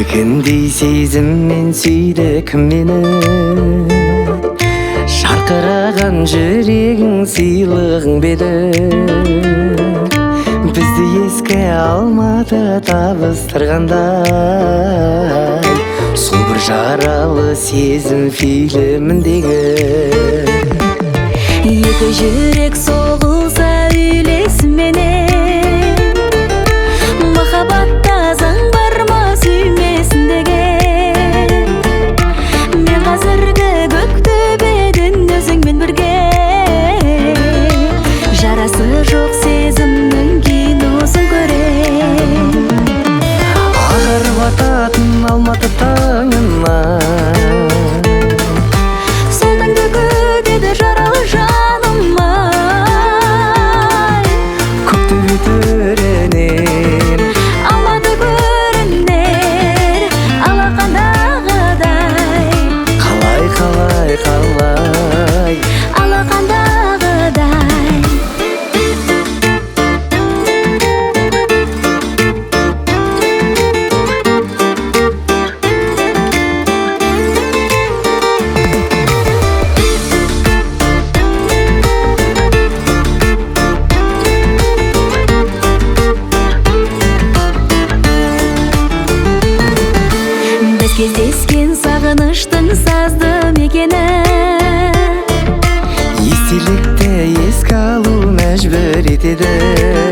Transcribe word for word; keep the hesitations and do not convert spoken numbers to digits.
Мекендей сезіммен сүйді кім мені, жарқыраған жүрегің сыйлығың беді. Бізді еске алматы табыстырғандай, сол бір жаралы сезім фильміндегі. Екі жүрек соғылса үйлесіменен, махаббатта заң бар ма сүймесін деген. Мен қазіргі көктөбеден өзіңмен бірге, жарасы жоқ сезімнің киносын көрем. Ағарып ататын алматы таңына, сол таңды күтеді жаралы жаным ай. көктөбе төрінен Алматы көрінер алақандағыдай, қалай қалай қалай алақандағыдай. Біз кездескен сағыныштың сазды мекені, естелікті еске алу мәжбүр етеді.